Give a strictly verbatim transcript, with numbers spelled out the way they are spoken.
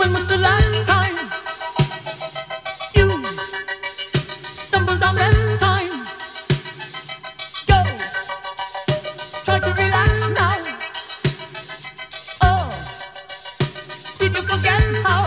When was the last time you stumbled on this time? Yo, try to relax now. Oh, did you forget how?